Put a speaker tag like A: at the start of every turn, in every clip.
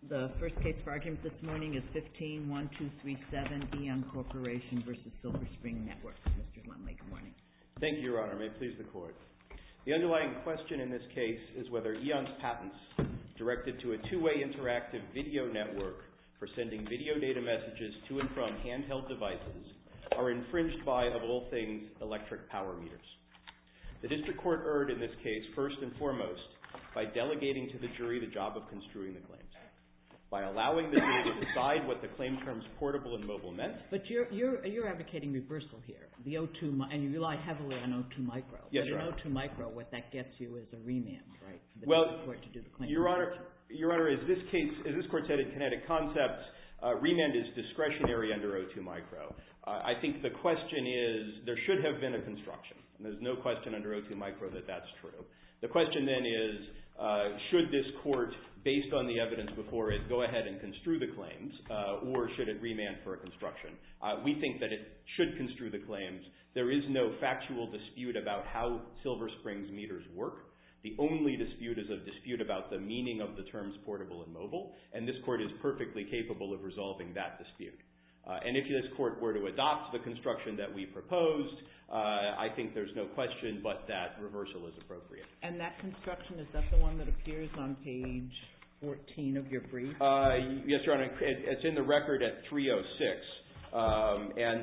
A: The first case for argument this morning is 15-1237, Eon Corporation versus Silver Spring Networks. Mr. Lumley, good morning.
B: Thank you, Your Honor. May it please the Court. The underlying question in this case is whether Eon's patents directed to a two-way interactive video network for sending video data messages to and from handheld devices are infringed by, of all things, electric power meters. The District Court erred in this case first and foremost by delegating to the jury the job of construing the claims, by allowing the jury to decide what the claim terms portable and mobile meant.
A: But you're advocating reversal here. The O2, and you rely heavily on O2 micro.
B: Yes,
A: Your
B: Honor.
A: O2 micro, what that gets you is a remand, right? For the
B: Well,
A: court to do the claim.
B: Your Honor, as this court said in Kinetic Concepts, remand is discretionary under O2 micro. I think the question is, there should have been a construction. And there's no question under O2 micro that that's true. The question then is, should this court, based on the evidence before it, go ahead and construe the claims, or should it remand for a construction? We think that it should construe the claims. There is no factual dispute about how Silver Spring's meters work. The only dispute is a dispute about the meaning of the terms portable and mobile, and this court is perfectly capable of resolving that dispute. And if this court were to adopt the construction that we proposed, I think there's no question but that reversal is appropriate.
A: And that construction, is that the one that appears on page 14 of your brief?
B: Yes, Your Honor. It's in the record at 306. And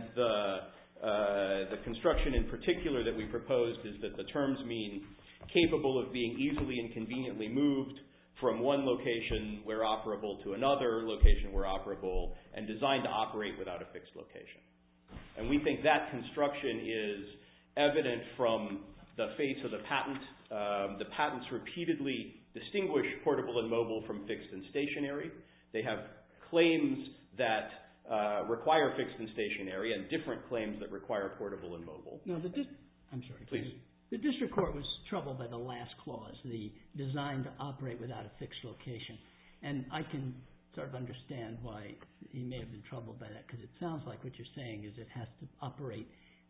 B: the construction in particular that we proposed is that the terms mean capable of being easily and conveniently moved from one location where operable to another location where operable, and designed to operate without a fixed location. And we think that construction is evident from the face of the patent. The patents repeatedly distinguish portable and mobile from fixed and stationary. They have claims that require fixed and stationary, and different claims that require portable and mobile.
C: No, I'm sorry.
B: Please.
C: The district court was troubled by the last clause, the design to operate without a fixed location. And I can sort of understand why he may have been troubled by that, because it sounds like what you're saying is it has to operate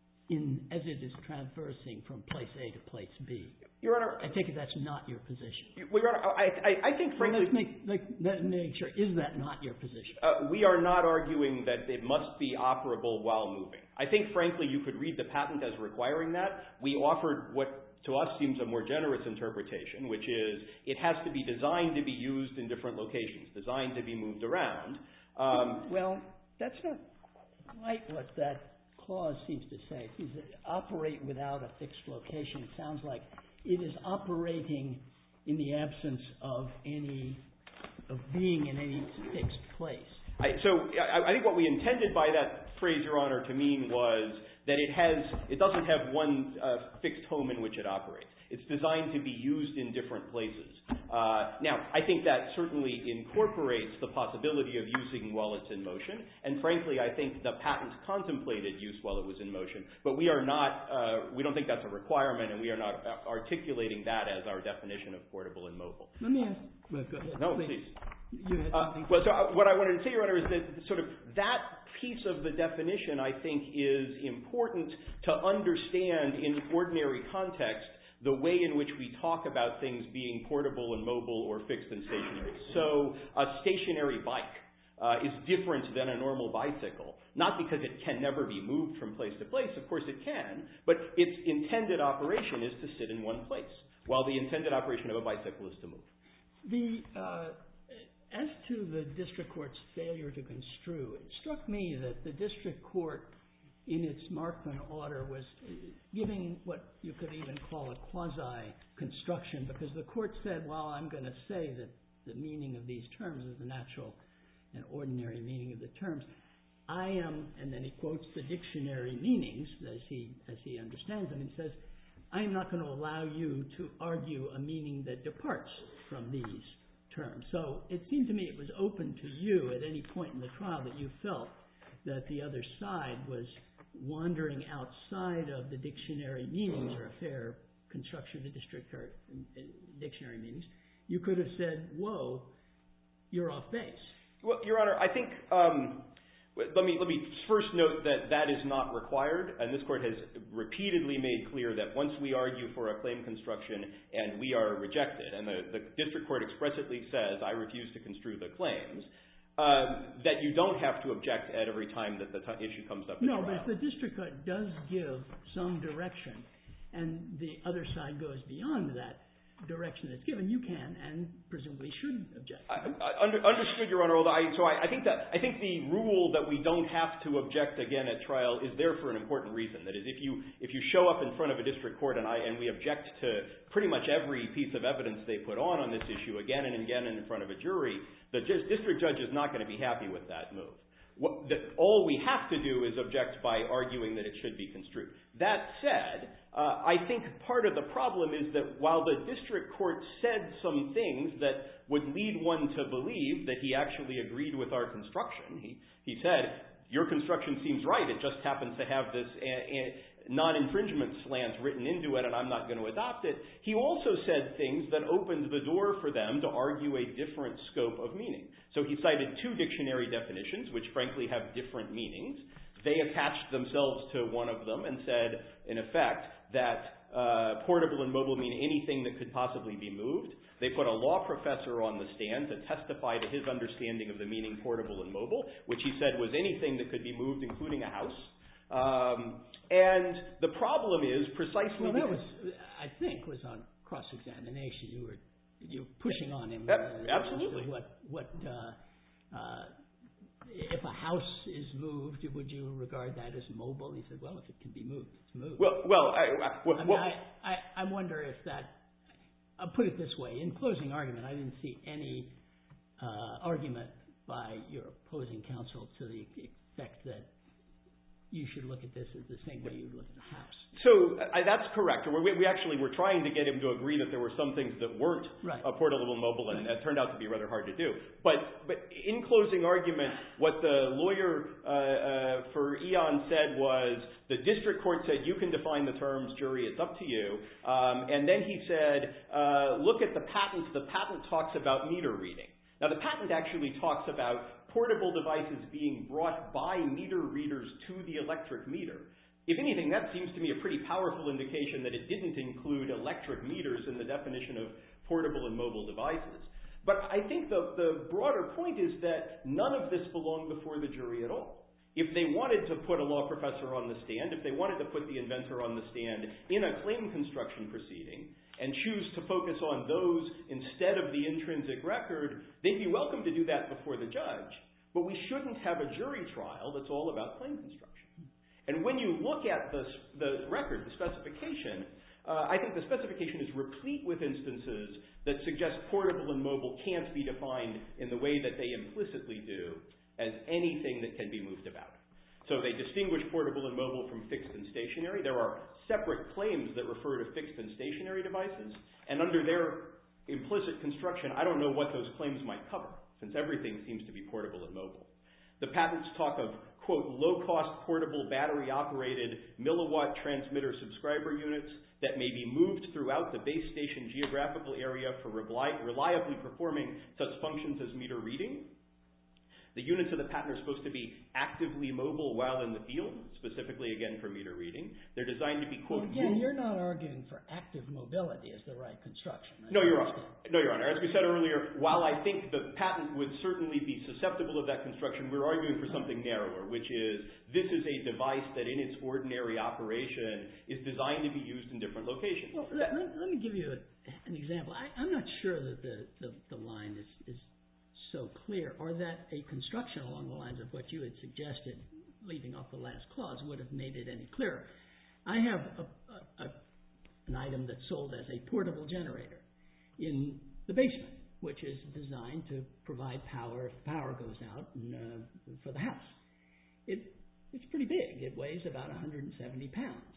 C: as it is traversing from place A to place B.
B: Your Honor,
C: I take it that's not your position.
B: Well, Your Honor, I think frankly...
C: Well, let's make sure. Is that not your position?
B: We are not arguing that it must be operable while moving. I think, frankly, you could read the patent as requiring that. We offered what to us seems a more generous interpretation, which is it has to be designed to be used in different locations, designed to be moved around.
C: Well, that's not quite what that clause seems to say. It seems that operate without a fixed location. It sounds like it is operating in the absence of being in any fixed place.
B: So I think what we intended by that phrase, Your Honor, to mean was that it doesn't have one fixed home in which it operates. It's designed to be used in different places. Now, I think that certainly incorporates the possibility of using while it's in motion, and frankly, I think the patent contemplated use while it was in motion, but we don't think that's a requirement, and we are not articulating that as our definition of portable and mobile.
C: Let me ask, well, go ahead.
B: No, please.
C: You had something?
B: Well, so what I wanted to say, Your Honor, is that sort of that piece of the definition, I think, is important to understand in ordinary context the way in which we talk about things being portable and mobile or fixed and stationary. So a stationary bike is different than a normal bicycle, not because it can never be moved from place to place. Of course it can, but its intended operation is to sit in one place, while the intended operation of a bicycle is to move.
C: As to the district court's failure to construe, it struck me that the district court, in its Markman order, was giving what you could even call a quasi-construction, because the court said, well, I'm going to say that the meaning of these terms is the natural and ordinary meaning of the terms. I am, and then he quotes the dictionary meanings as he understands them, and says, I am not going to allow you to argue a meaning that departs from these terms. So it seemed to me it was open to you at any point in the trial that you felt that the other side was wandering outside of the dictionary meanings, or a fair construction of the dictionary meanings. You could have said, whoa, you're off base.
B: Well, Your Honor, I think Let me first note that that is not required, and this Court has repeatedly made clear that once we argue for a claim construction and we are rejected, and the District Court expressly says, I refuse to construe the claims, that you don't have to object at every time that the issue comes up in trial.
C: No, but if the District Court does give some direction and the other side goes beyond that direction that's given, you can and presumably should object.
B: Understood, Your Honor. So I think the rule that we don't have to object again at trial is there for an important reason. That is, if you show up in front of a district court and we object to pretty much every piece of evidence they put on this issue again and again in front of a jury, the district judge is not going to be happy with that move. All we have to do is object by arguing that it should be construed. That said, I think part of the problem is that while the district court said some things that would lead one to believe that he actually agreed with our construction, he said, your construction seems right, it just happens to have this non-infringement slant written into it and I'm not going to adopt it. He also said things that opened the door for them to argue a different scope of meaning. So he cited two dictionary definitions, which frankly have different meanings. They attached themselves to one of them and said, in effect, that portable and mobile mean anything that could possibly be moved. They put a law professor on the stand to testify to his understanding of the meaning portable and mobile, which he said was anything that could be moved, including a house. And the problem is precisely...
C: Well, that was, I think, was on cross-examination. You were pushing on him.
B: Absolutely.
C: If a house is moved, would you regard that as mobile? He said, well, if it can be moved, it's moved. I wonder if that... I'll put it this way. In closing argument, I didn't see any argument by your opposing counsel to the effect that you should look at this as the same way you would look at a house.
B: So that's correct. We actually were trying to get him to agree that there were some things that weren't portable and mobile, and it turned out to be rather hard to do. But in closing argument, what the lawyer for Eon said was, the district court said, you can define the terms, jury, it's up to you. And then he said, look at the patent. The patent talks about meter reading. Now, the patent actually talks about portable devices being brought by meter readers to the electric meter. If anything, that seems to me a pretty powerful indication that it didn't include electric meters in the definition of portable and mobile devices. But I think the broader point is that none of this belonged before the jury at all. If they wanted to put a law professor on the stand, if they wanted to put the inventor on the stand in a claim construction proceeding and choose to focus on those instead of the intrinsic record, they'd be welcome to do that before the judge. But we shouldn't have a jury trial that's all about claim construction. And when you look at the record, the specification, I think the specification is replete with instances that suggest portable and mobile can't be defined in the way that they implicitly do as anything that can be moved about. So they distinguish portable and mobile from fixed and stationary. There are separate claims that refer to fixed and stationary devices. And under their implicit construction, I don't know what those claims might cover, since everything seems to be portable and mobile. The patents talk of, quote, low-cost portable battery-operated milliwatt transmitter subscriber units that may be moved throughout the base station geographical area for reliably performing such functions as meter reading. The units of the patent are supposed to be actively mobile while in the field, specifically, again, for meter reading. They're designed to be, quote...
C: Well, again, you're not arguing for active mobility as the right construction.
B: No, Your Honor. As we said earlier, while I think the patent would certainly be susceptible of that construction, we're arguing for something narrower, which is this is a device that in its ordinary operation is designed to be used in different locations.
C: Well, let me give you an example. I'm not sure that the line is so clear, or that a construction along the lines of what you had suggested, leaving off the last clause, would have made it any clearer. I have an item that's sold as a portable generator in the basement, which is designed to provide power if the power goes out for the house. It's pretty big. It weighs about 170 pounds,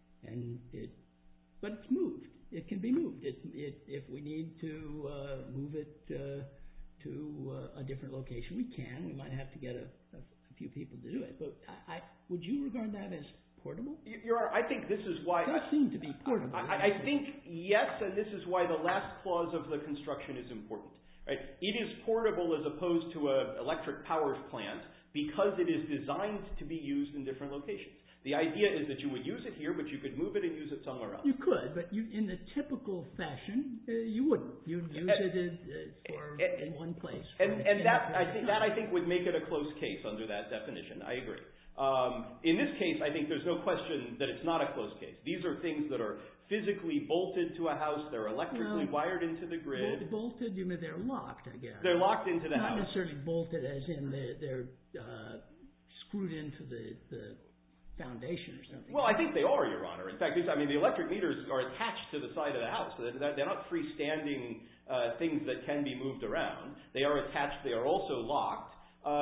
C: but it's moved. It can be moved. If we need to move it to a different location, we can. We might have to get a few people to do it. But would you regard that as portable?
B: Your Honor, I think this is why...
C: It does seem to be portable.
B: I think yes, and this is why the last clause of the construction is important. Right? It is portable as opposed to an electric power plant because it is designed to be used in different locations. The idea is that you would use it here, but you could move it and use it somewhere else.
C: You could, but in the typical fashion, you wouldn't. You'd use it in one place.
B: And that I think would make it a close case under that definition. I agree. In this case, I think there's no question that it's not a close case. These are things that are physically bolted to a house. They're electrically wired into the grid.
C: Bolted? You mean they're locked, I guess.
B: They're locked into the house.
C: Not necessarily bolted as in they're screwed into the foundation or something.
B: Well, I think they are, Your Honor. In fact, the electric meters are attached to the side of the house. So they're not freestanding things that can be moved around. They are attached. They are also locked.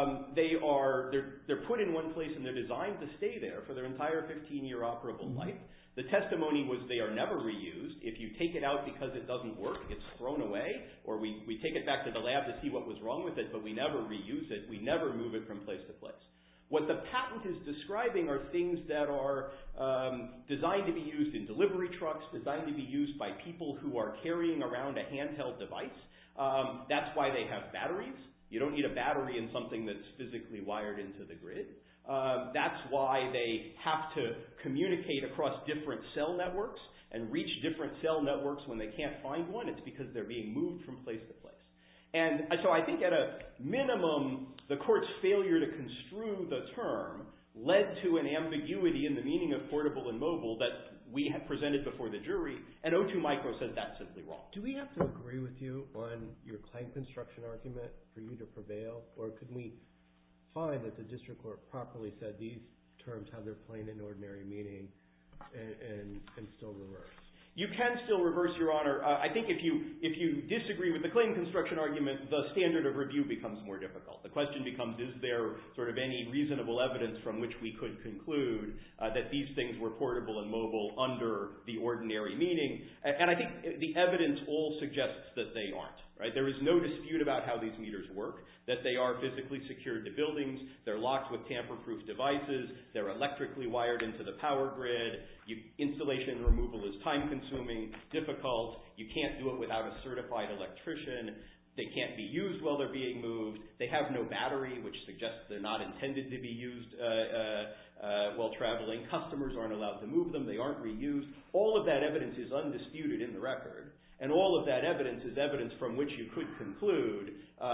B: They're put in one place and they're designed to stay there for their entire 15-year operable life. The testimony was they are never reused. If you take it out because it doesn't work, it's thrown away, or we take it back to the lab to see what was wrong with it, but we never reuse it. We never move it from place to place. What the patent is describing are things that are designed to be used in delivery trucks, designed to be used by people who are carrying around a handheld device. That's why they have batteries. You don't need a battery in something that's physically wired into the grid. That's why they have to communicate across different cell networks and reach different cell networks when they can't find one. It's because they're being moved from place to place. And so I think at a minimum, the court's failure to construe the term led to an ambiguity in the meaning of portable and mobile that we had presented before the jury, and O2 Micro says that's simply wrong.
D: Do we have to agree with you on your claim construction argument for you to prevail, or could we find that the district court properly said these terms have their plain and ordinary meaning and still reverse?
B: You can still reverse, Your Honor. I think if you disagree with the claim construction argument, the standard of review becomes more difficult. The question becomes, is there sort of any reasonable evidence from which we could conclude that these things were portable and mobile under the ordinary meaning? And I think the evidence all suggests that they aren't. Right? There is no dispute about how these meters work, that they are physically secured to buildings, they're locked with tamper-proof devices, they're electrically wired into the power grid, installation and removal is time-consuming, difficult, you can't do it without a certified electrician, they can't be used while they're being moved, they have no battery, which suggests they're not intended to be used while traveling, customers aren't allowed to move them, they aren't reused. All of that evidence is undisputed in the record. And all of that evidence is evidence from which you could conclude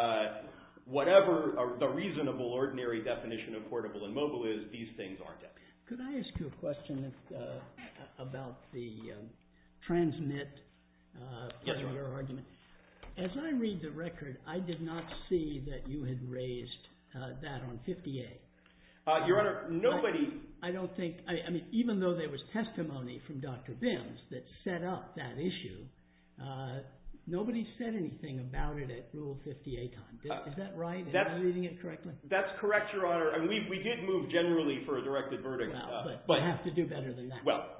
B: whatever the reasonable ordinary definition of portable and mobile is, these things aren't it.
C: Could I ask you a question about the transmit part of your argument? As I read the record, I did not see that you had raised that on 50A.
B: Your Honor, nobody...
C: I don't think... I mean, even though there was testimony from Dr. Bims that set up that issue, nobody said anything about it at Rule 50A time. Is that right? Am I reading it correctly?
B: That's correct, Your Honor. And we did move generally for a directed verdict.
C: Well, but we have to do better than that.
B: Well,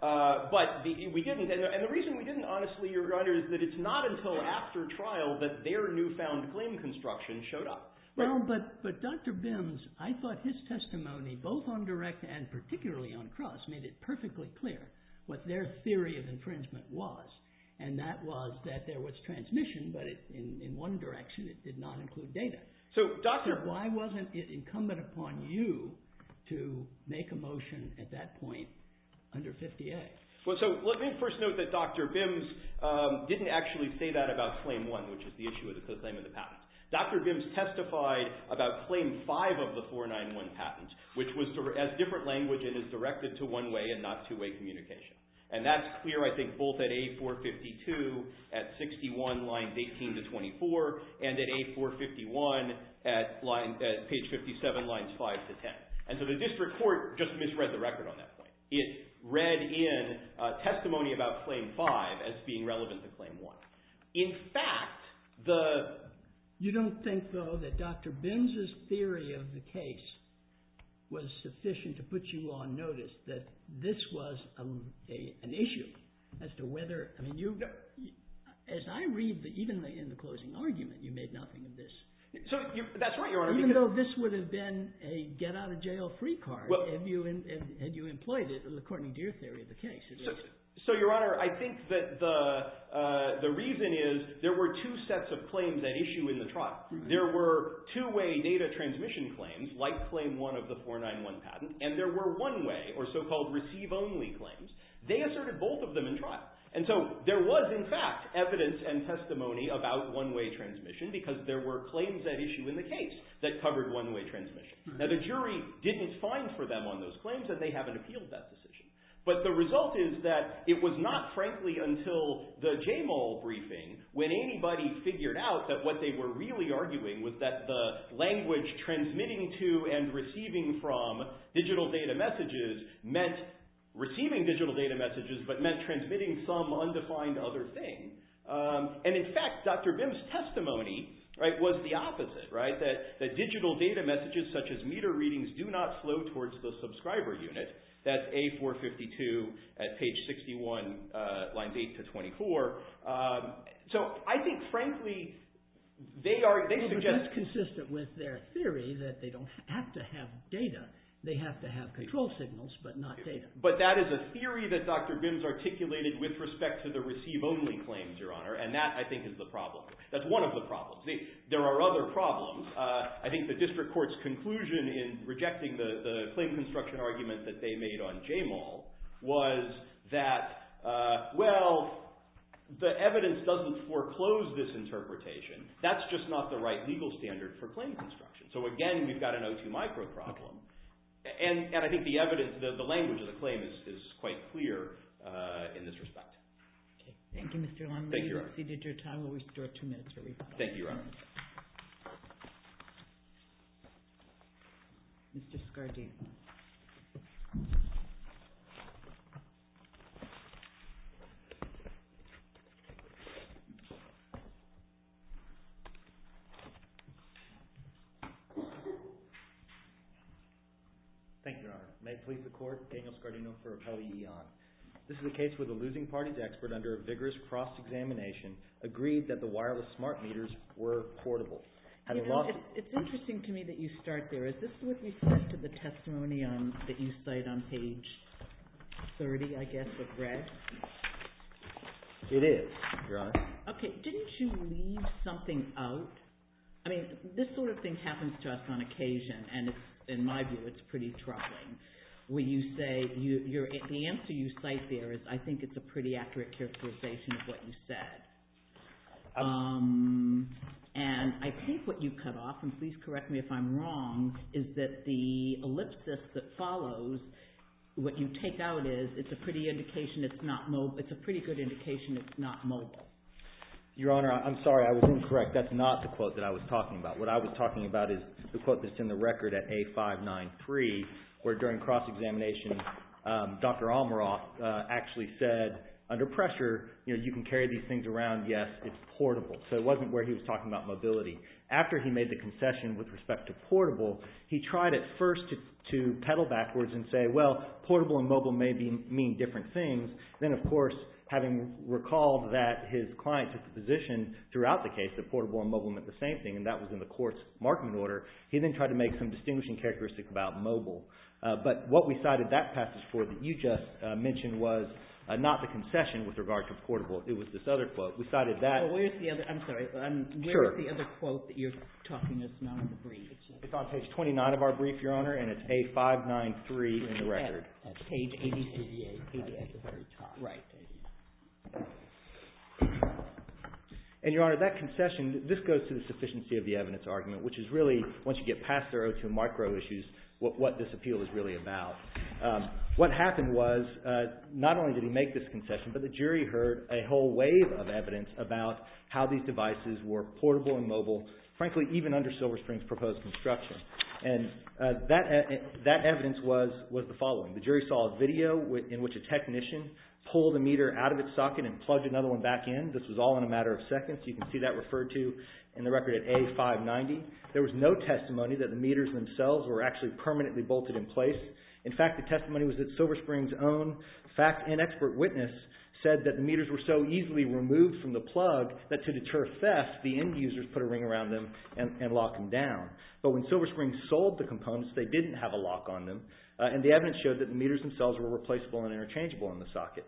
B: we didn't. And the reason we didn't, honestly, Your Honor, is that it's not until after trial that their newfound claim construction showed up.
C: Well, but Dr. Bims, I thought his testimony, both on direct and particularly on cross, made it perfectly clear what their theory of infringement was. And that was that there was transmission, but in one direction it did not include data.
B: So
C: why wasn't it incumbent upon you to make a motion at that point under 50A?
B: Well, so let me first note that Dr. Bims didn't actually say that about Claim 1, which is the issue of the claim of the patent. Dr. Bims testified about Claim 5 of the 491 patent, which was as different language and is directed to one-way and not two-way communication. And that's clear, I think, both at A452 at 61 lines 18 to 24 and at A451 at page 57 lines 5 to 10. And so the district court just misread the record on that point. It read in testimony about Claim 5 as being relevant to Claim 1. In fact,
C: You don't think, though, that Dr. Bims's theory of the case was sufficient to put you on notice that this was an issue as to whether, I mean, as I read, even in the closing argument, you made nothing of this.
B: So that's right, Your Honor.
C: Even though this would have been a get-out-of-jail-free card had you employed it, according to your theory of the case.
B: So, Your Honor, I think that the reason is there were two sets of claims at issue in the trial.
C: Mm-hmm.
B: There were two-way data transmission claims, like Claim 1 of the 491 patent, and there were one-way, or so-called receive-only claims. They asserted both of them in trial. And so there was, in fact, evidence and testimony about one-way transmission because there were claims at issue in the case that covered one-way transmission. Mm-hmm. Now, the jury didn't find for them on those claims, and they haven't appealed that decision. But the result is that it was not, frankly, until the JMOL briefing when anybody figured out that what they were really arguing was that the language transmitting to and receiving from digital data messages meant receiving digital data messages, but meant transmitting some undefined other thing. And in fact, Dr. Bim's testimony, right, was the opposite, right? That digital data messages such as meter readings do not flow towards the subscriber unit. That's A452 at page 61, lines 8 to 24. So I think, frankly, they suggest...
C: But that's consistent with their theory that they don't have to have data. They have to have control signals, but not data.
B: But that is a theory that Dr. Bims articulated with respect to the receive-only claims, Your Honor, and that, I think, is the problem. That's one of the problems. There are other problems. I think the district court's conclusion in rejecting the claim construction argument that they made on JMOL was that, the evidence doesn't foreclose this interpretation. That's just not the right legal standard for claim construction. So again, we've got an O2 micro problem. Okay. And I think the evidence, the language of the claim is quite clear in this respect.
A: Okay. Thank you, Mr. Lumley.
B: Thank you, Your Honor.
A: You exceeded your time. We'll restore 2 minutes for rebuttal.
B: Thank you, Your Honor.
A: Mr. Scardino.
E: Thank you, Your Honor. May it please the Court, Daniel Scardino for Appellee Eon. This is a case where the losing party's expert, under a vigorous cross-examination, agreed that the wireless smart meters were portable.
A: It's interesting to me that you start there. Is this with respect to the testimony that you cite on page 30, I guess, of Red?
E: It is, Your Honor.
A: Okay. Didn't you leave something out? I mean, this sort of thing happens to us on occasion, and it's, in my view, it's pretty troubling. Where you say, the answer you cite there is, I think it's a pretty accurate characterization of what you said. And I think what you cut off, and please correct me if I'm wrong, is that the ellipsis that follows, what you take out is, it's a pretty indication it's not mobile. It's a pretty good indication it's not mobile.
E: Your Honor, I'm sorry, I was incorrect. That's not the quote that I was talking about. What I was talking about is the quote that's in the record at A593, where during cross-examination, Dr. Almaroff actually said, under pressure, you can carry these things around, yes, it's portable. So it wasn't where he was talking about mobility. After he made the concession with respect to portable, he tried at first to pedal backwards and say, well, portable and mobile may mean different things. Then, of course, having recalled that his client took the position throughout the case that portable and mobile meant the same thing, and that was in the court's markment order, he then tried to make some distinguishing characteristics about mobile. But what we cited that passage for that you just mentioned was not the concession with regard to portable. It was this other quote. We cited that.
A: Well, where's the other? I'm sorry.
E: Sure.
A: Where's the other quote that you're talking is not on the brief?
E: It's on page 29 of our brief, Your Honor, and it's A593 in the record.
A: At page 88 at the very top. Right.
E: And, Your Honor, that concession, this goes to the sufficiency of the evidence argument, which is really, once you get past their O2 micro issues, what this appeal is really about. What happened was, not only did he make this concession, but the jury heard a whole wave of evidence about how these devices were portable and mobile, frankly, even under Silver Spring's proposed construction. And that evidence was the following. The jury saw a video in which a technician pulled a meter out of its socket and plugged another one back in. This was all in a matter of seconds. You can see that referred to in the record at A590. There was no testimony that the meters themselves were actually permanently bolted in place. In fact, the testimony was that Silver Spring's own fact and expert witness said that the meters were so easily removed from the plug that to deter theft, the end users put a ring around them and lock them down. But when Silver Spring sold the components, they didn't have a lock on them, and the evidence showed that the meters themselves were replaceable and interchangeable in the socket.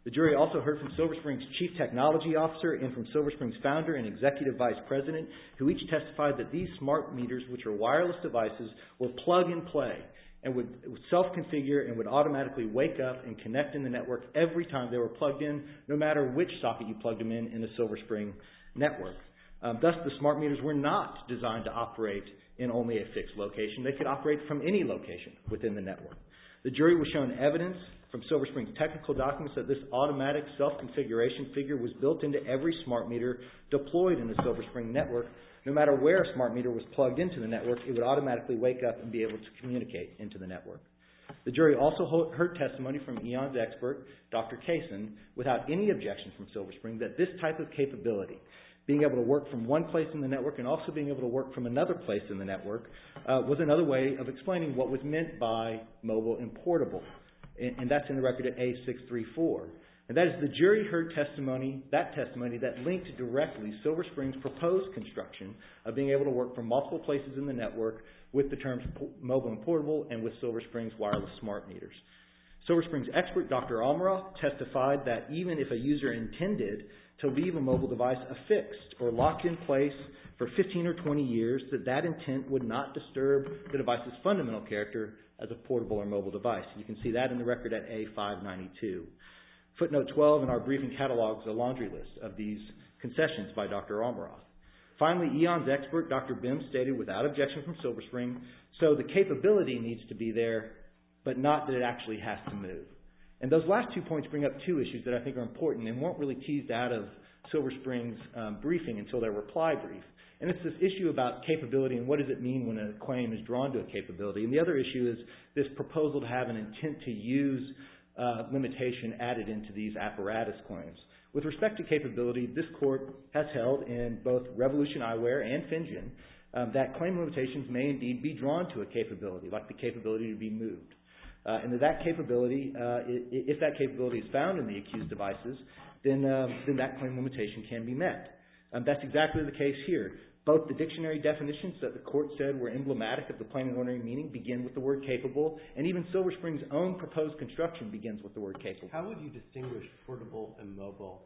E: The jury also heard from Silver Spring's Chief Technology Officer and from Silver Spring's founder and Executive Vice President, who each testified that these smart meters, which are wireless devices, were plug and play and would self-configure and would automatically wake up and connect in the network every time they were plugged in, no matter which socket you plugged them in the Silver Spring network. Thus, the smart meters were not designed to operate in only a fixed location. They could operate from any location within the network. The jury was shown evidence from Silver Spring's technical documents that this automatic self-configuration figure was built into every smart meter deployed in the Silver Spring network. No matter where a smart meter was plugged into the network, it would automatically wake up and be able to communicate into the network. The jury also heard testimony from Eon's expert, Dr. Kaysen, without any objection from Silver Spring, that this type of capability, being able to work from one place in the network and also being able to work from another place in the network, was another way of explaining what was meant by mobile and portable. And that's in the record at A634. And that is the jury heard testimony that linked directly Silver Spring's proposed construction of being able to work from multiple places in the network with the terms mobile and portable and with Silver Spring's wireless smart meters. Silver Spring's expert, Dr. Almaroth, testified that even if a user intended to leave a mobile device affixed or locked in place for 15 or 20 years, that intent would not disturb the device's fundamental character as a portable or mobile device. You can see that in the record at A592. Footnote 12 in our briefing catalogs a laundry list of these concessions by Dr. Almaroth. Finally, Eon's expert, Dr. Bim, stated without objection from Silver Spring, so the capability needs to be there, but not that it actually has to move. And those last 2 points bring up 2 issues that I think are important and weren't really teased out of Silver Spring's briefing until their reply brief. And it's this issue about capability and what does it mean when a claim is drawn to a capability. And the other issue is this proposal to have an intent to use limitation added into these apparatus claims. With respect to capability, this court has held in both Revolution Eyewear and FinGen that claim limitations may indeed be drawn to a capability, like the capability to be moved. And that capability, if that capability is found in the accused devices, then that claim limitation can be met. That's exactly the case here. Both the dictionary definitions that the court said were emblematic of the plain and ordinary meaning begin with the word capable, and even Silver Spring's own proposed construction begins with the word capable.
D: How would you distinguish portable and mobile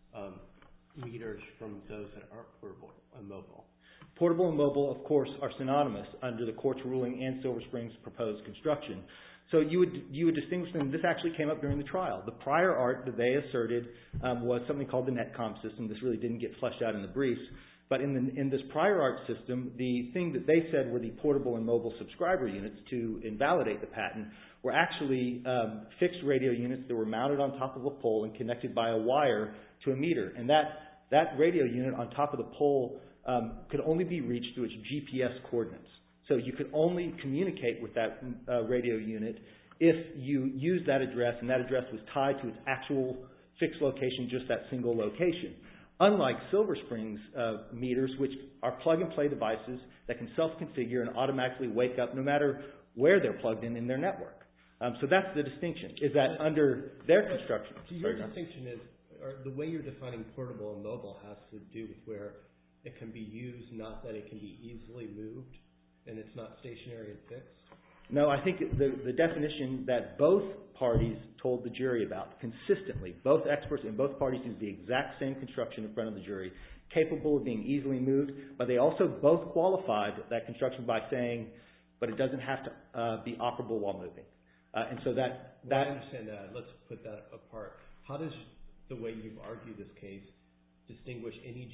D: meters from those that aren't portable and mobile?
E: Portable and mobile, of course, are synonymous under the court's ruling and Silver Spring's proposed construction. So you would distinguish them. This actually came up during the trial. The prior art that they asserted was something called the Netcom system. This really didn't get fleshed out in the briefs. But in this prior art system, the thing that they said were the portable and mobile subscriber units to invalidate the patent were actually fixed radio units that were mounted on top of a pole and connected by a wire to a meter. And that radio unit on top of the pole could only be reached through its GPS coordinates. So you could only communicate with that radio unit if you used that address and that address was tied to its actual fixed location, just that single location. Unlike Silver Spring's meters, which are plug-and-play devices that can self-configure and automatically wake up no matter where they're plugged in their network. So that's the distinction, is that under their construction.
D: So your distinction is, or the way you're defining portable and mobile has to do with where it can be used, not that it can be easily moved, and it's not stationary and fixed?
E: No, I think the definition that both parties told the jury about consistently, both experts and both parties used the exact same construction in front of the jury, capable of being easily moved, but they also both qualified that construction by saying, but it doesn't have to be operable while moving. And so that...
D: Well, I understand that. Let's put that apart. How does the way you've argued this case distinguish any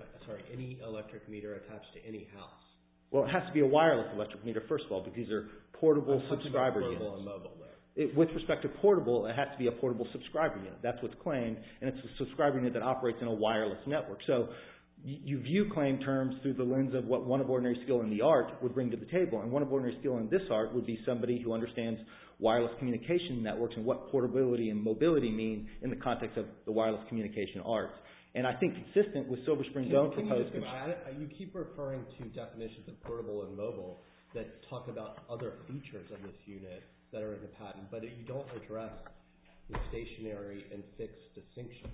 D: electric meter attached to any house?
E: Well, it has to be a wireless electric meter, first of all, because these are portable subscriber units.
D: Portable and mobile, though.
E: With respect to portable, it has to be a portable subscriber unit. That's what's claimed, and it's a subscriber unit that operates in a wireless network. So you view claim terms through the lens of what one of ordinary skill in the art would bring to the table, and one of ordinary skill in this art would be somebody who understands wireless communication networks and what portability and mobility mean in the context of the wireless communication arts. And I think consistent with Silver Spring's own proposed...
D: You keep referring to definitions of portable and mobile that talk about other features of this unit that are in the patent, but you don't address the stationary and fixed distinction.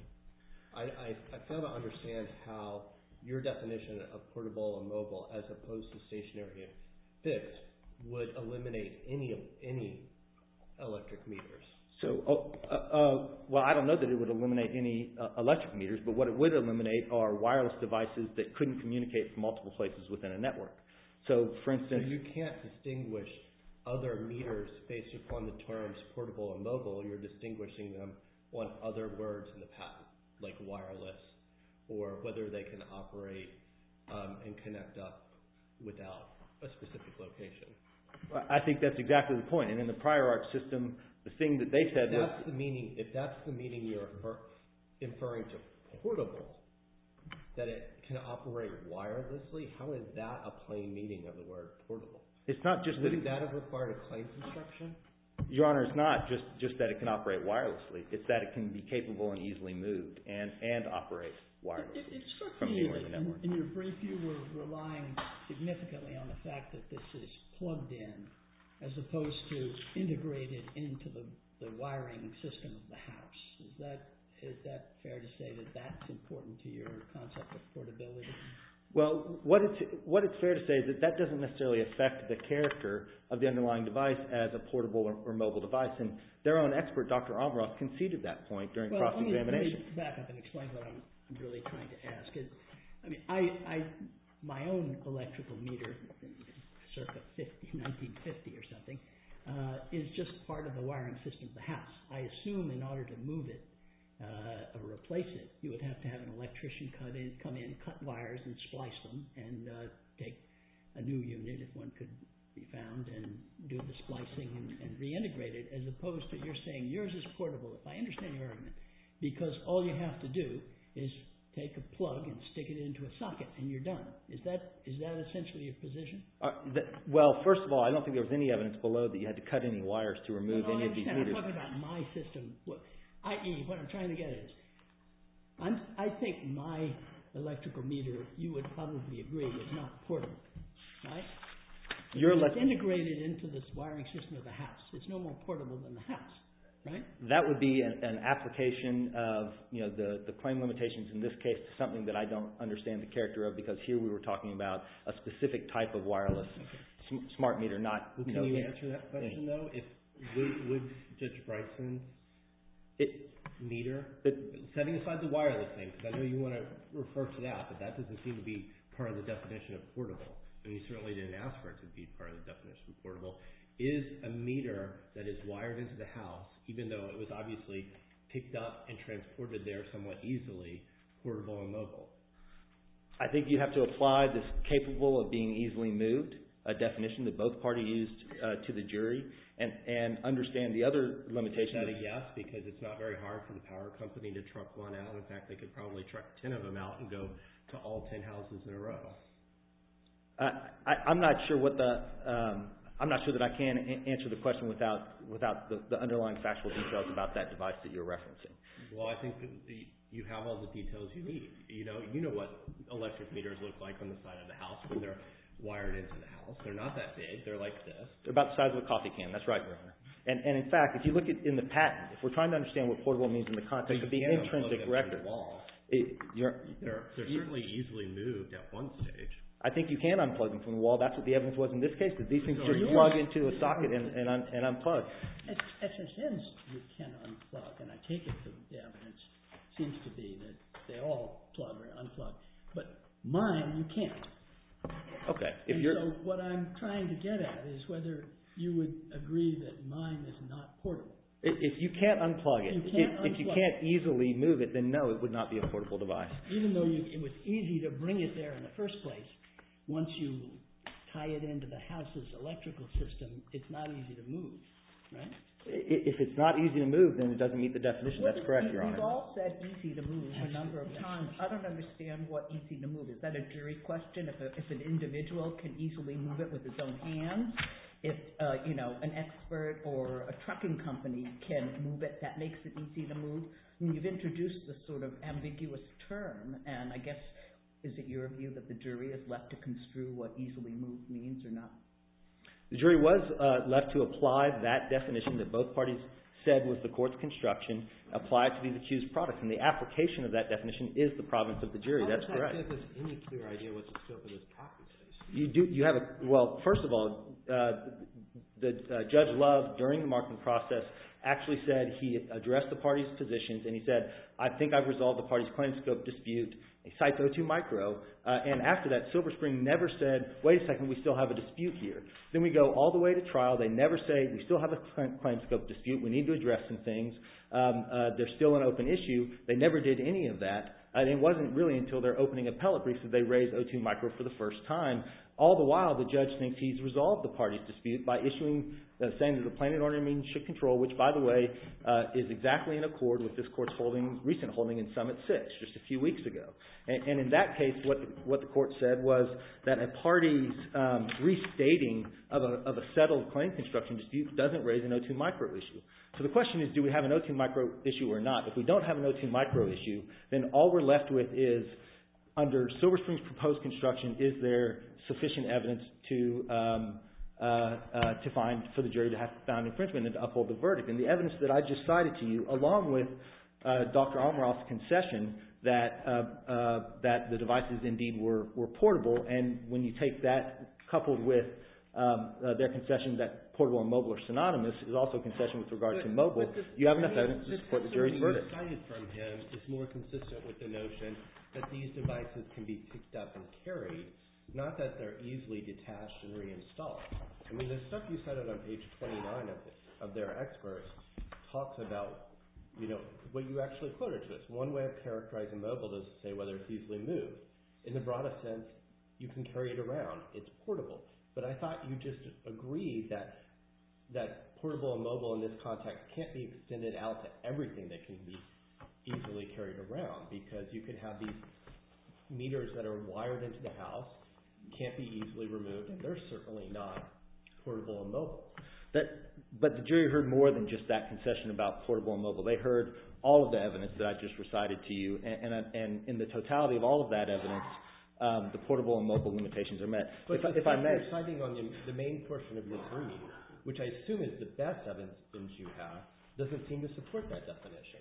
D: I fail to understand how your definition of portable and mobile as opposed to stationary and fixed would eliminate any electric meters.
E: So, well, I don't know that it would eliminate any electric meters, but what it would eliminate are wireless devices that couldn't communicate from multiple places within a network. So, for instance...
D: So you can't distinguish other meters based upon the terms portable and mobile. You're distinguishing them on other words in the patent, like wireless, or whether they can operate and connect up without a specific location.
E: I think that's exactly the point. And in the prior art system, the thing that they said was...
D: If that's the meaning you're inferring to portable, that it can operate wirelessly, how is that a plain meaning of the word portable?
E: It's not just
D: Wouldn't that have required a claim construction?
E: Your Honor, it's not just that it can operate wirelessly. It's that it can be capable and easily moved and operate wirelessly.
C: It struck
E: from
C: me
E: anywhere in the
C: that
E: network.
C: in your brief you were relying significantly on the fact that this is plugged in as opposed to integrated into the wiring system of the house. Is that fair to say that that's important to your concept of portability?
E: Well, what it's fair to say is that doesn't necessarily affect the character of the underlying device as a portable or mobile device. And their own expert, Dr. Almaroff, conceded that point during cross-examination.
C: Let me back up and explain what I'm really trying to ask. My own electrical meter, circa 1950 or something, is just part of the wiring system of the house. I assume in order to move it or replace it, you would have to have an electrician come in, cut wires and splice them, and take a new unit, if one could be found, and do the splicing and reintegrate it, as opposed to you're saying yours is portable, if I understand your argument, because all you have to do is take a plug and stick it into a socket, and you're done. Is that essentially your position?
E: Well, first of all, I don't think there was any evidence below that you had to cut any wires to remove any of these meters.
C: I'm talking about my system. I.e., what I'm trying to get at is, I think my electrical meter, you would probably agree, is not portable, right? It's integrated into this wiring system of the house. It's no more portable than the house, right?
E: That would be an application of the claim limitations in this case to something that I don't understand the character of, because here we were talking about a specific type of wireless smart meter, not...
D: Can you answer that question, though? Would Judge Bryson's meter, setting aside the wireless thing, because I know you want to refer to that, but that doesn't seem to be part of the definition of portable, and you certainly didn't ask for it to be part of the definition of portable. Is a meter that is wired into the house, even though it was obviously picked up and transported there somewhat easily, portable and mobile?
E: I think you have to apply this capable of being easily moved, a definition that both parties used to the jury, and understand the other limitations.
D: Is that a yes, because it's not very hard for the power company to truck one out. In fact, they could probably truck 10 of them out and go to all 10 houses in a row.
E: I'm not sure I'm not sure that I can answer the question without the underlying factual details about that device that you're referencing.
D: Well, I think that you have all the details you need. You know what electric meters look like on the side of the house when they're wired into the house. They're not that big. They're like this.
E: They're about the size of a coffee can. That's right, Your Honor. And in fact, if you look in the patent, if we're trying to understand what portable means in the context of the intrinsic record,
D: they're certainly easily moved at one stage.
E: I think you can unplug them from the wall. That's what the evidence was in this case, that these things just plug into a socket and unplug.
C: At SSNs, you can unplug, and I take it that the evidence seems to be that they all plug or unplug. But mine, you can't.
E: Okay.
C: So what I'm trying to get at is whether you would agree that mine is not portable.
E: If you can't unplug it, if you can't easily move it, then no, it would not be a portable device.
C: Even though it was easy to bring it there in the first place, once you tie it into the house's electrical system, it's not easy to move, right?
E: If it's not easy to move, then it doesn't meet the definition. That's correct, Your Honor.
A: You've all said easy to move a number of times. I don't understand what easy to move is. That a jury question? If an individual can easily move it with his own hands, if an expert or a trucking company can move it, that makes it easy to move. I mean, you've introduced this sort of ambiguous term, and I guess is it your view that the jury is left to construe what easily moved means or not?
E: The jury was left to apply that definition that both parties said was the court's construction, apply it to these accused products. And the application of that definition is the province of the jury. That's correct.
D: How does that give us any clear idea what the scope of this patent is?
E: Well, first of all, Judge Love, during the marking process, actually said he addressed the parties' positions, and he said, I think I've resolved the parties' claim scope dispute. He cites O2 Micro, and after that, Silver Spring never said, wait a second, we still have a dispute here. Then we go all the way to trial. They never say, we still have a claim scope dispute. We need to address some things. There's still an open issue. They never did any of that. And it wasn't really until their opening appellate briefs that they raised O2 Micro for the first time. All the while, the judge thinks he's resolved the parties' dispute by issuing, saying that the plain and ordinary meaning should control, which, by the way, is exactly in accord with this court's recent holding in Summit 6 just a few weeks ago. And in that case, what the court said was that a party's restating of a settled claim construction dispute doesn't raise an O2 Micro issue. So the question is, do we have an O2 Micro issue or not? If we don't have an O2 Micro issue, then all we're left with is, under Silver Spring's proposed construction, is there sufficient evidence to find for the jury to have found infringement and to uphold the verdict? And the evidence that I just cited to you, along with Dr. Almaroff's concession that the devices indeed were portable, and when you take that coupled with their concession that portable and mobile are synonymous, is also a concession with regard to mobile, you have enough evidence to support the jury's verdict.
D: The testimony you cited from him is more consistent with the notion that these devices can be picked up and carried, not that they're easily detached and reinstalled. I mean, the stuff you cited on page 29 of their experts talks about, what you actually quoted to us. One way of characterizing mobile is to say whether it's easily moved. In the broadest sense, you can carry it around. It's portable. But I thought you just agreed that portable and mobile in this context can't be extended out to everything that can be easily carried around, because you could have these meters that are wired into the house, can't be easily removed, and they're certainly not portable and mobile.
E: But the jury heard more than just that concession about portable and mobile. They heard all of the evidence that I just recited to you, and in the totality of all of that evidence, the portable and mobile limitations are met.
D: But if I may, you're citing on the main portion of your brief, which I assume is the best evidence you have, doesn't seem to support that definition.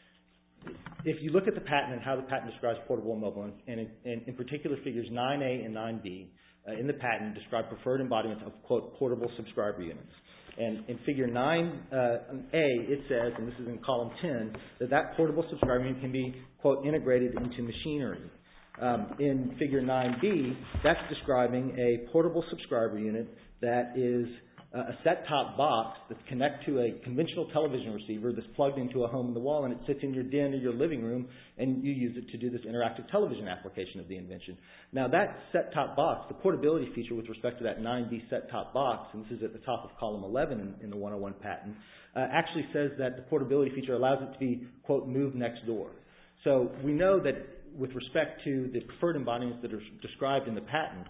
E: If you look at the patent and how the patent describes portable and mobile, and in particular figures 9A and 9B in the patent describe preferred embodiments of, quote, portable subscriber units. And in figure 9A, it says, and this is in column 10, that portable subscriber unit can be, quote, integrated into machinery. In figure 9B, that's describing a portable subscriber unit that is a set-top box that's connected to a conventional television receiver that's plugged into a home in the wall, and it sits in your den or your living room, and you use it to do this interactive television application of the invention. Now, that set-top box, the portability feature with respect to that 9B set-top box, and this is at the top of column 11 in the 101 patent, actually says that the portability feature allows it to be, quote, moved next door. So we know that with respect to the preferred embodiments that are described in the patent,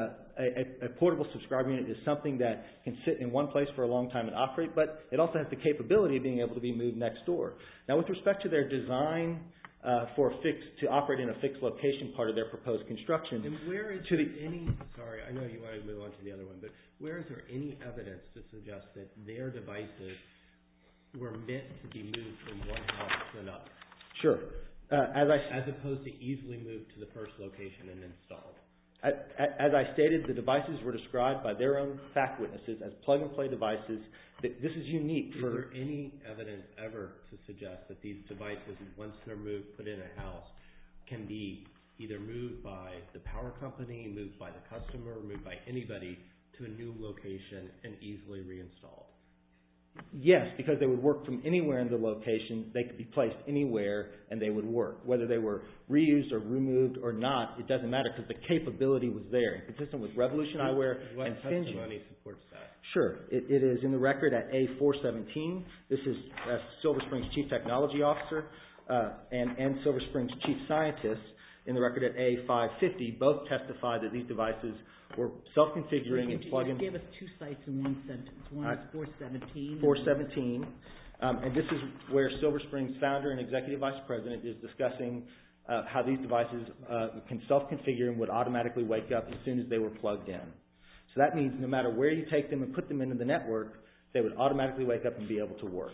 E: a portable subscriber unit is something that can sit in one place for a long time and operate, but it also has the capability of being able to be moved next door. Now, with respect to their design to operate in a fixed location part of their proposed construction,
D: and where is there any? Sorry, I know you want to move on to the other one, but where is there any evidence to suggest that their devices were meant to be moved from one house to another?
E: Sure.
D: As opposed to easily moved to the first location and installed.
E: As I stated, the devices were described by their own fact witnesses as plug-and-play devices. This is unique.
D: Is there any evidence ever to suggest that these devices, once they're moved, put in a house, can be either moved by the power company, moved by the customer, moved by anybody to a new location and easily reinstalled?
E: Yes, because they would work from anywhere in the location. They could be placed anywhere and they would work. Whether they were reused or removed or not, it doesn't matter because the capability was there. And consistent with Revolution Eyewear and Finjen.
D: What testimony supports that?
E: Sure. It is in the record at A417. This is Silver Spring's Chief Technology Officer and Silver Spring's Chief Scientist in the record at A550. Both testified that these devices were self-configuring and plug-in.
A: You gave us two sites in one sentence. One is 417.
E: 417. And this is where Silver Spring's founder and executive vice president is discussing how these devices can self-configure and would automatically wake up as soon as they were plugged in. So that means no matter where you take them and put them into the network, they would automatically wake up and be able to work.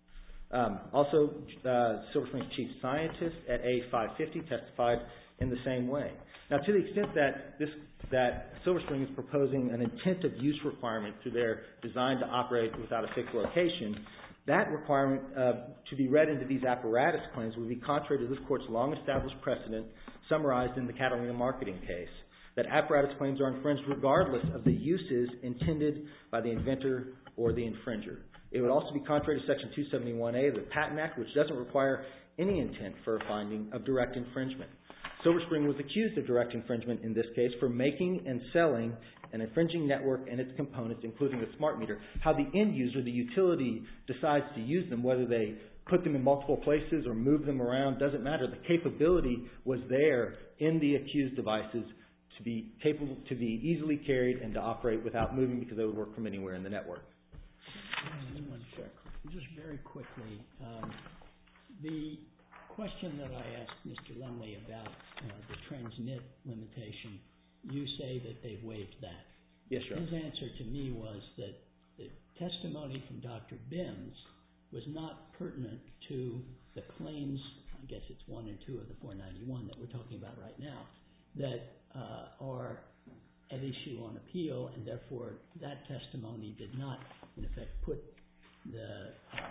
E: Also, Silver Spring's chief scientist at A550 testified in the same way. Now, to the extent that Silver Spring is proposing an intent of use requirement to their design to operate without a fixed location, That requirement to be read into these apparatus claims would be contrary to this Court's long-established precedent summarized in the Catalina marketing case, that apparatus claims are infringed regardless of the uses intended by the inventor or the infringer. It would also be contrary to Section 271A of the Patent Act, which doesn't require any intent for a finding of direct infringement. Silver Spring was accused of direct infringement in this case for making and selling an infringing network and its components, including the smart meter. How the end user, the utility, decides to use them, whether they put them in multiple places or move them around, doesn't matter. The capability was there in the accused devices to be capable, to be easily carried and to operate without moving because they would work from anywhere in the network.
C: Just very quickly, the question that I asked Mr. Lumley about the transmit limitation, you say that they've waived that.
E: Yes, sir.
C: His answer to me was that the testimony from Dr. Bims was not pertinent to the claims, I guess it's 1 and 2 of the 491 that we're talking about right now, that are at issue on appeal, and therefore that testimony did not, in effect, put the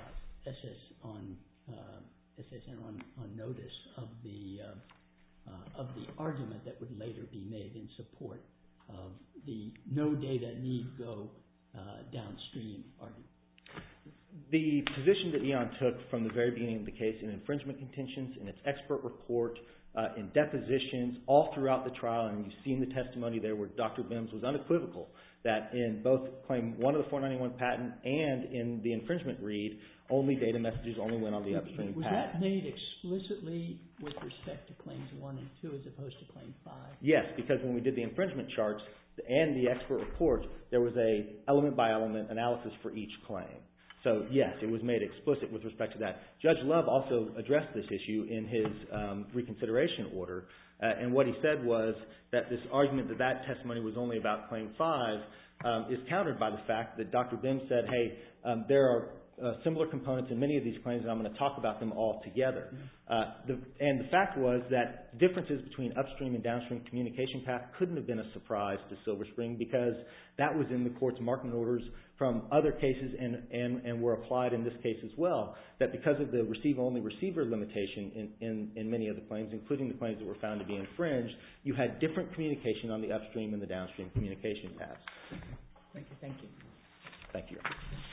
C: SSN on notice of the argument that would later be made in support of the no data need go downstream argument.
E: The position that Eon took from the very beginning of the case in infringement contentions, in its expert report, in depositions, all throughout the trial, and you've seen the testimony there where Dr. Bims was unequivocal that in both Claim 1 of the 491 patent and in the infringement read, only data messages only went on the upstream path.
C: Was that made explicitly with respect to Claims 1 and 2 as opposed to Claim 5?
E: Yes, because when we did the infringement charts and the expert report, there was a element-by-element analysis for each claim. So, yes, it was made explicit with respect to that. Judge Love also addressed this issue in his reconsideration order, and what he said was that this argument that that testimony was only about Claim 5 is countered by the fact that Dr. Bims said, hey, there are similar components in many of these claims, and I'm going to talk about them all together. And the fact was that differences between upstream and downstream communication path couldn't have been a surprise to Silver Spring because that was in the court's marking orders from other cases and were applied in this case as well, that because of the receive-only receiver limitation in many of the claims, including the claims that were found to be infringed, you had different communication on the upstream and the downstream communication paths.
A: Thank you. Thank you.
E: Thank you.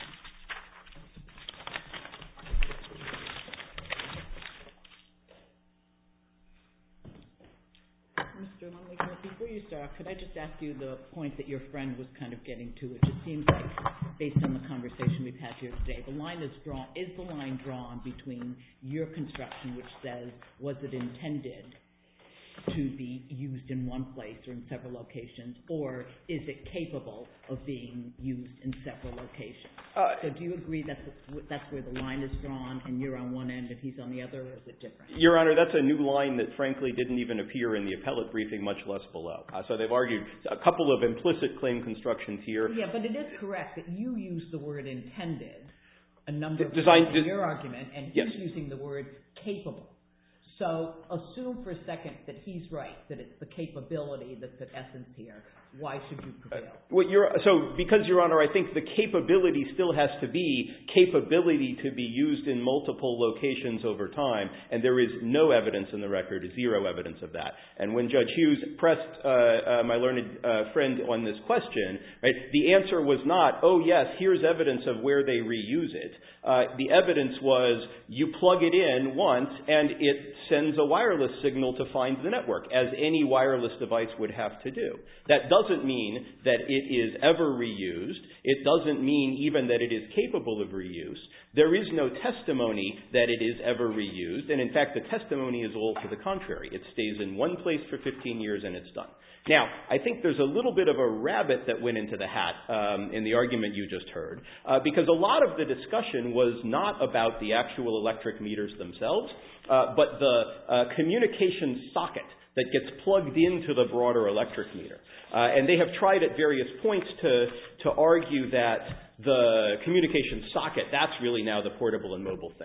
A: Mr. Lumley, before you start, could I just ask you the point that your friend was kind of getting to? It just seems like, based on the conversation we've had here today, the line is the line drawn between your construction, which says, was it intended to be used in one place or in several locations, or is it capable of being used in several locations? So do you agree that's where the line is drawn and you're on one end and he's on the other, or is it different?
B: Your Honor, that's a new line that frankly didn't even appear in the appellate briefing, much less below. So they've argued a couple of implicit claim constructions here.
A: Yeah, but it is correct that you use the word intended a number of times in your argument, and he's using the word capable. So assume for a second that he's right, that it's the capability that's at essence here. Why should you prevail?
B: Because, Your Honor, I think the capability still has to be capability to be used in multiple locations over time, and there is no evidence in the record, zero evidence of that. And when Judge Hughes pressed my learned friend on this question, right, the answer was not, oh, yes, here's evidence of where they reuse it. The evidence was you plug it in once, and it sends a wireless signal to find the network, as any wireless device would have to do. That doesn't mean that it is ever reused. It doesn't mean even that it is capable of reuse. There is no testimony that it is ever reused, and in fact, the testimony is all to the contrary. It stays in one place for 15 years and it's done. Now, I think there's a little bit of a rabbit that went into the hat in the argument you just heard, because a lot of the discussion was not about the actual electric meters themselves, but the communication socket that gets plugged into the broader electric meter. And they have tried at various points to argue that the communication socket, that's really now the portable and mobile thing.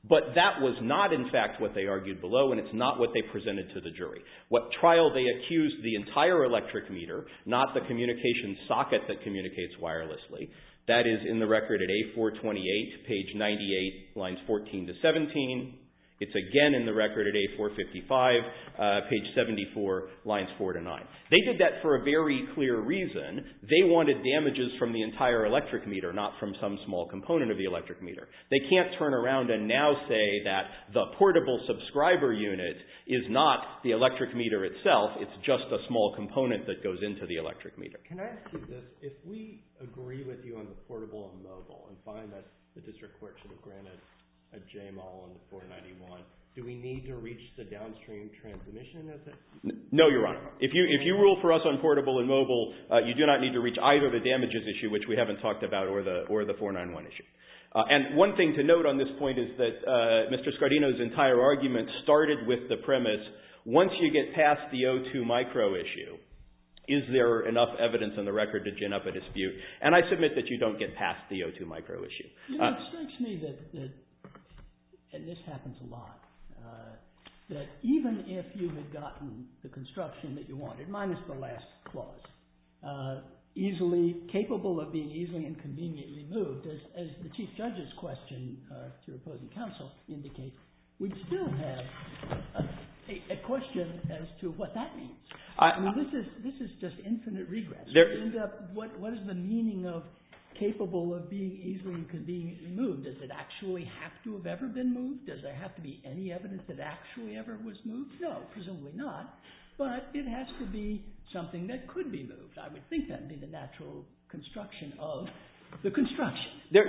B: But that was not, in fact, what they argued below, and it's not what they presented to the jury. What trial they accused the entire electric meter, not the communication socket that communicates wirelessly. That is in the record at A428, page 98, lines 14 to 17. It's again in the record at A455, page 74, lines 4 to 9. They did that for a very clear reason. They wanted damages from the entire electric meter, not from some small component of the electric meter. They can't turn around and now say that the portable subscriber unit is not the electric meter itself. It's just a small component that goes into the electric meter.
D: Can I ask you this? If we agree with you on the portable and mobile and find that the district court should have granted a JMOL on the 491, do we need to reach the downstream transmission?
B: No, Your Honor. If you rule for us on portable and mobile, you do not need to reach either the damages issue, which we haven't talked about, or the 491 issue. And one thing to note on this point is that Mr. Scardino's entire argument started with the premise, once you get past the O2 micro issue, is there enough evidence on the record to gin up a dispute? And I submit that you don't get past the O2 micro issue.
C: You know, it strikes me that and this happens a lot, that even if you had gotten the construction that you wanted, minus the last clause, easily capable of being easily and conveniently moved, as the Chief Judge's question to your opposing counsel indicates, we'd still have a question as to what that means. I mean, this is just infinite regress. We end up, what is the meaning of capable of being easily and conveniently moved? Does it actually have to have ever been moved? Does there have to be any evidence that actually ever was moved? No, presumably not. But it has to be something that could be moved. I would think that would be the natural construction of the construction.
B: The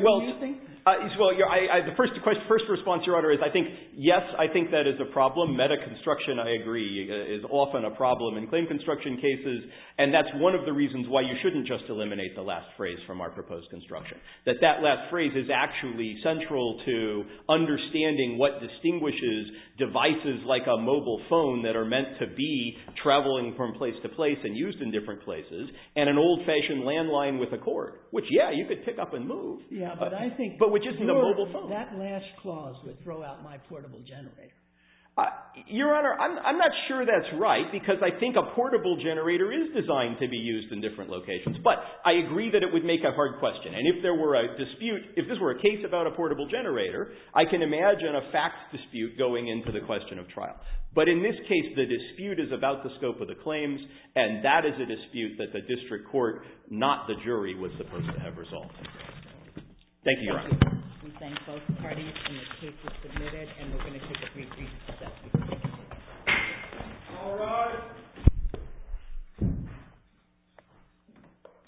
B: first response, Your Honor, is I think, yes, I think that is a problem. Meta construction, I agree, is often a problem in claim construction cases, and that's one of the reasons why you shouldn't just eliminate the last phrase from our proposed construction. That last phrase is actually central to understanding what distinguishes devices like a mobile phone that are meant to be traveling from place to place and used in different places, and an old-fashioned landline with a cord, which, yeah, you could pick up and move.
C: Yeah, but I think
B: which isn't a mobile phone.
C: That last clause would throw out my portable generator.
B: Your Honor, I'm not sure that's right, because I think a portable generator is designed to be used in different locations. But I agree that it would make a hard question. And if there were a dispute, if this were a case about a portable generator, I can imagine a facts dispute going into the question of trial. But in this case, the dispute is about the scope of the claims, and that is a dispute that the district court, not the jury, was supposed to have resolved. Thank you, Your Honor.
A: We thank both parties, and the case is submitted. And